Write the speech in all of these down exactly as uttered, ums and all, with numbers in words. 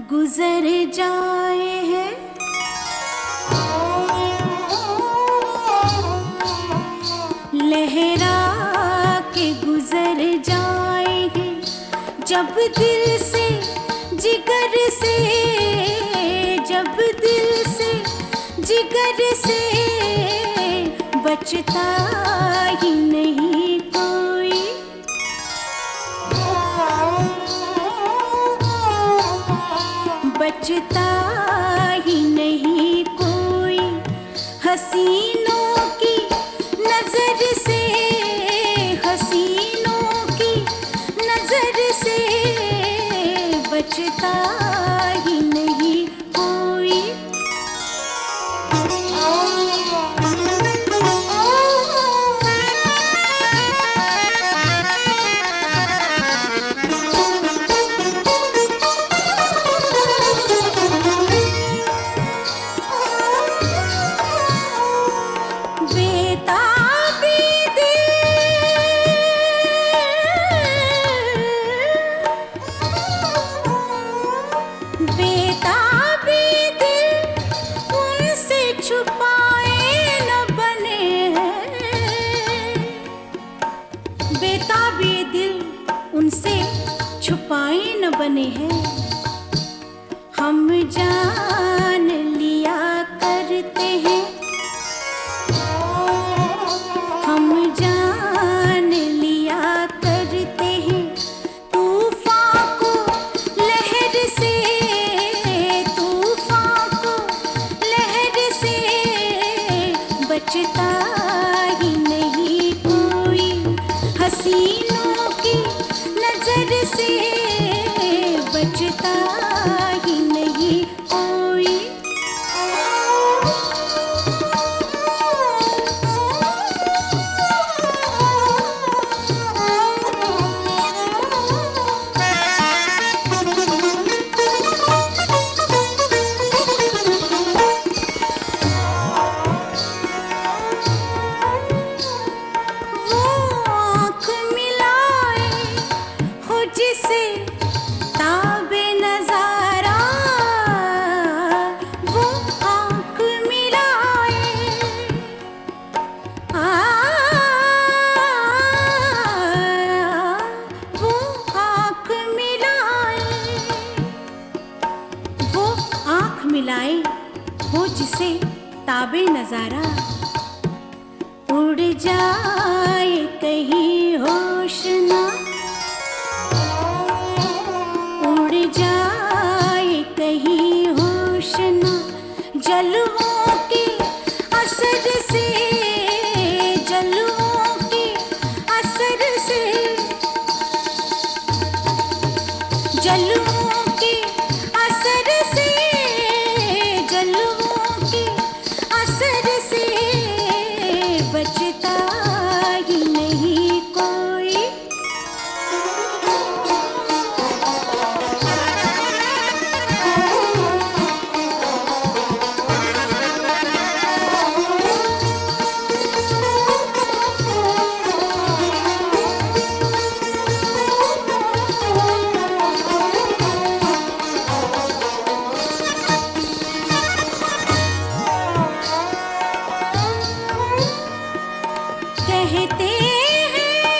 गुजर जाए हैं, लहरा के गुजर जाएंगे जब दिल से जिगर से, जब दिल से जिगर से बचता ही नहीं कोई। बचता ही नहीं कोई हसीनों की नजर से, हसीनों की नजर से बचता ही नहीं कोई। बेताबी दिल उनसे छुपाए न बने हैं, बेताबी दिल उनसे छुपाए न बने हैं। हम जान लिया करते हैं, हम जान लिया करते हैं तूफान को लहर से, बचता ही नहीं कोई हसीनों की नजर से, बचता ही नहीं कोई। जिसे ताबे नजारा वो आँख मिलाए, आ, वो आँख मिलाए, वो आँख मिलाए वो जिसे ताबे नजारा। उड़ जाए कहीं होश ना, जाए कहीं होश ना जलवों के असर से, जलवों के असर से, जलवों के असर से, जलवों के असर से बचता ही नहीं कोई। कहते हैं,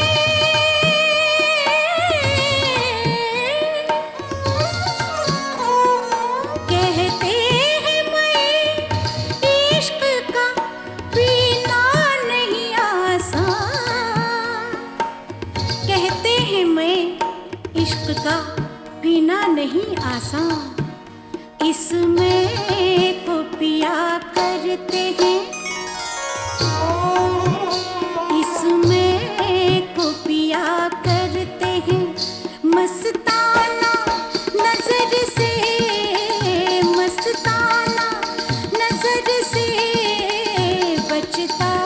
कहते हैं मैं इश्क का पीना नहीं आसान, कहते हैं मैं इश्क का पीना नहीं आसान। इसमें को पिया करते हैं, इसमें को पिया करते हैं मस्ताना नजर से, मस्ताना नजर से बचता